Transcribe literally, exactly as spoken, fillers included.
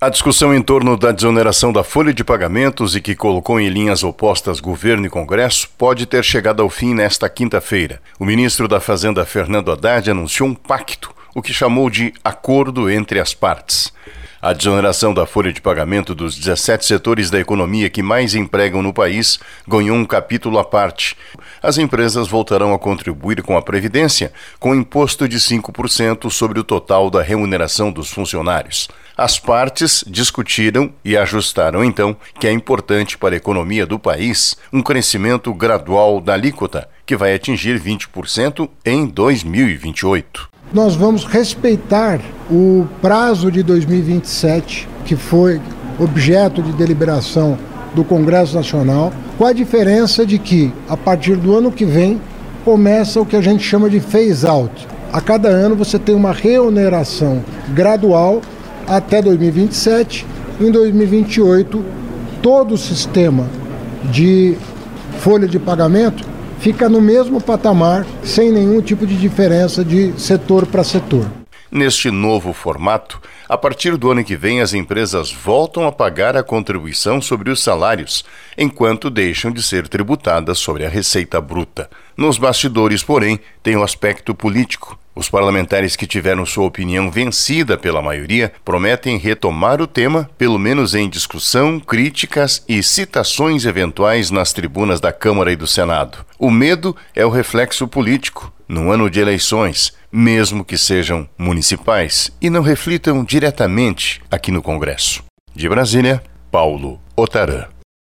A discussão em torno da desoneração da folha de pagamentos e que colocou em linhas opostas governo e Congresso pode ter chegado ao fim nesta quinta-feira. O ministro da Fazenda, Fernando Haddad, anunciou um pacto, o que chamou de acordo entre as partes. A desoneração da folha de pagamento dos dezessete setores da economia que mais empregam no país ganhou um capítulo à parte. As empresas voltarão a contribuir com a Previdência com imposto de cinco por cento sobre o total da remuneração dos funcionários. As partes discutiram e ajustaram, então, que é importante para a economia do país um crescimento gradual da alíquota, que vai atingir vinte por cento em dois mil e vinte e oito. Nós vamos respeitar o prazo de dois mil e vinte e sete, que foi objeto de deliberação do Congresso Nacional, com a diferença de que, a partir do ano que vem, começa o que a gente chama de phase-out. A cada ano você tem uma reoneração gradual até dois mil e vinte e sete. Em dois mil e vinte e oito, todo o sistema de folha de pagamento fica no mesmo patamar, sem nenhum tipo de diferença de setor para setor. Neste novo formato, a partir do ano que vem as empresas voltam a pagar a contribuição sobre os salários, enquanto deixam de ser tributadas sobre a receita bruta. Nos bastidores, porém, tem o aspecto político. Os parlamentares que tiveram sua opinião vencida pela maioria prometem retomar o tema, pelo menos em discussão, críticas e citações eventuais nas tribunas da Câmara e do Senado. O medo é o reflexo político, num ano de eleições, mesmo que sejam municipais e não reflitam diretamente aqui no Congresso. De Brasília, Paulo Otarã.